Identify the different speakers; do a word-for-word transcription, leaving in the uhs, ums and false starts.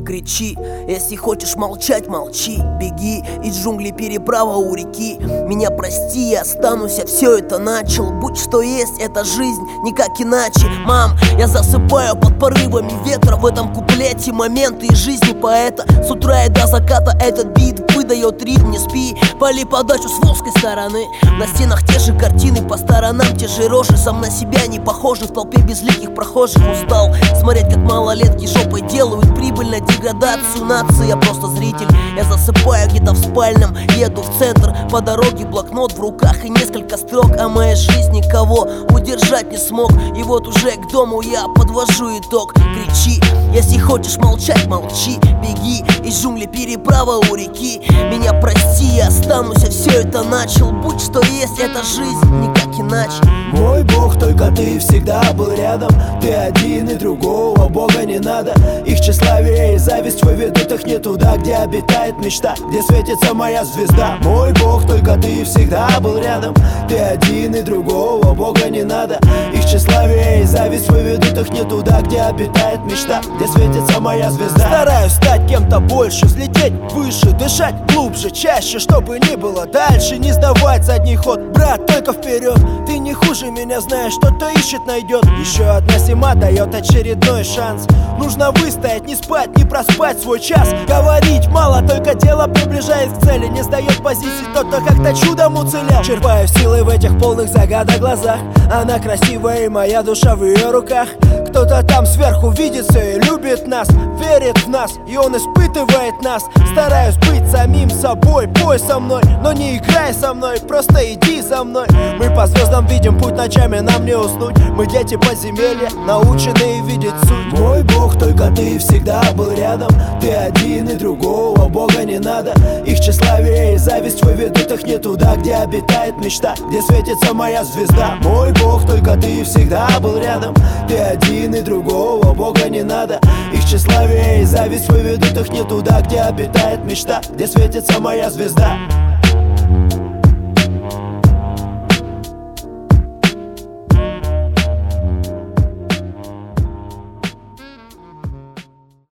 Speaker 1: кричи. Если хочешь молчать, молчи. Беги, из джунглей переправа у реки. Меня прости, я останусь, я все это начал. Будь что есть, это жизнь, никак иначе. Мам, я засыпаю под порывами ветра. В этом куплете моменты из жизни поэта. С утра и до заката этот бит выдает ритм. Не спи, пали подачу с волжской стороны. На стенах те же картины, по сторонам те же рожи. Сам на себя не похожи, в толпе безликих прохожих. Устал смотреть, как малолетки жопой делают прибыль на деградацию нации. Я просто зритель, я засыпаю где-то в спальном. Еду в центр, по дороге блокнот в руках и несколько строк о моей жизни. Кого удержать не смог, и вот уже к дому я подвожу итог. Кричи, если хочешь молчать, молчи. Беги, из джунглей переправа у реки. Меня прости, я останусь, я все это начал. Будь что есть, это жизнь, никак иначе.
Speaker 2: Мой Бог, только ты всегда был рядом. Ты один и другого Бога не надо. Их тщеславие и зависть выведут их не туда, где обитает мечта, где светится моя звезда. Мой Бог, только ты всегда был рядом. Ты один и другого Бога не надо. Их тщеславие и зависть выведут их не туда, где обитает мечта, где светится моя звезда. Стараюсь стать кем-то больше, взлететь выше, дышать глубже, чаще, чтобы не было дальше. Не сдавать задний ход, брат, только вперед. Ты не хуже меня, знаешь, что-то ищет, найдет. Еще одна зима дает очередной шанс. Нужно выстоять, не спать, не проспать свой час. Говорить мало, только дело приближает к цели. Не сдает позиции тот, кто как-то чудом уцелел. Черпаю силы в этих полных загадок глазах. Она красивая и моя душа в ее руках. Кто-то там сверху видит все и любит нас, верит в нас, и он испытывает нас. Стараюсь быть самим собой, пой со мной, но не играй со мной, просто иди за мной. Мы по звездам видим путь, ночами нам не уснуть. Мы дети подземелья, наученные видеть суть. Мой Бог, только ты всегда был рядом. Ты один и другого Бога не надо. Их тщеславие и зависть выведут их не туда, где обитает мечта, где светится моя звезда. Мой Бог, только ты всегда был рядом. Ты один и другого Бога не надо. Их тщеславие и зависть выведут их не туда, где обитает мечта, где светится моя звезда.